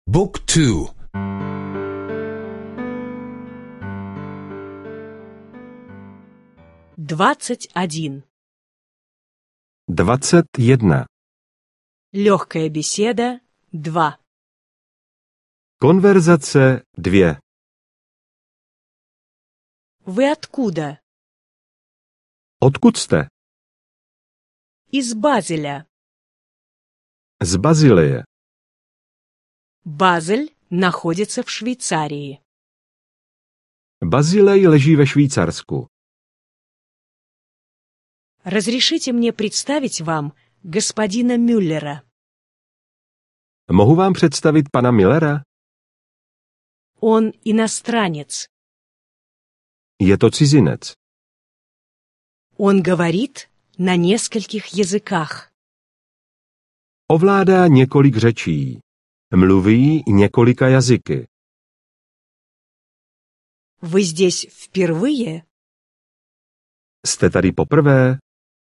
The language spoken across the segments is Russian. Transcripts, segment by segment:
Book 2. 21. 21. Легкая беседа 2. Konverzace 2. Вы откуда? Odkud jste? Из Базеля. Z Bazileje. Базель находится в Швейцарии. Bazilej leží ve Švýcarsku. Разрешите мне представить вам господина Мюллера. Mohu vám představit pana Millera? Он иностранец. Je to cizinec. Он говорит на нескольких языках. Ovládá několik řečí. Mluví několika jazyky. Вы здесь впервые? Jste tady poprvé?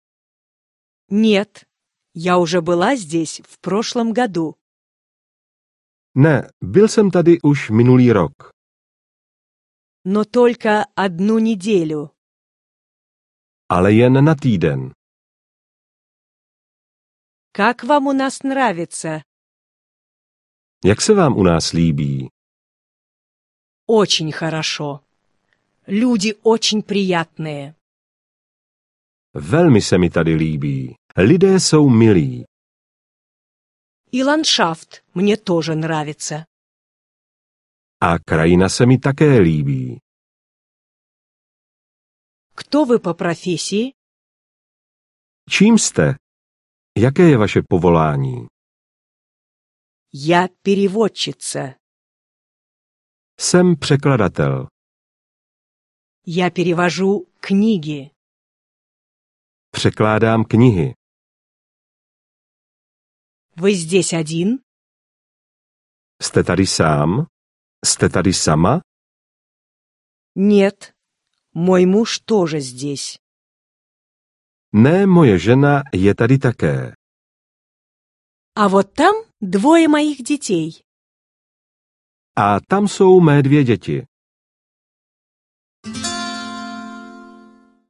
Нет, я уже была здесь в прошлом году. Ne, byl jsem tady už minulý rok. Но только одну неделю. Ale jen na týden. Как вам у нас нравится? Jak se vám u nás líbí? Очень хорошо. Люди очень приятные. Velmi se mi tady líbí. Lidé jsou milí. И ландшафт мне тоже нравится. A krajina se mi také líbí. Кто вы по профессии? Čím jste? Jaké je vaše povolání? Я переводчица. Jsem překladatel. Я перевожу книги. Překládám knihy. Вы здесь один? Jste tady sám? Jste tady sama? Нет, мой муж тоже здесь. Ne, moje žena je tady také. А вот там двое моих детей. A tam jsou mé 2 děti.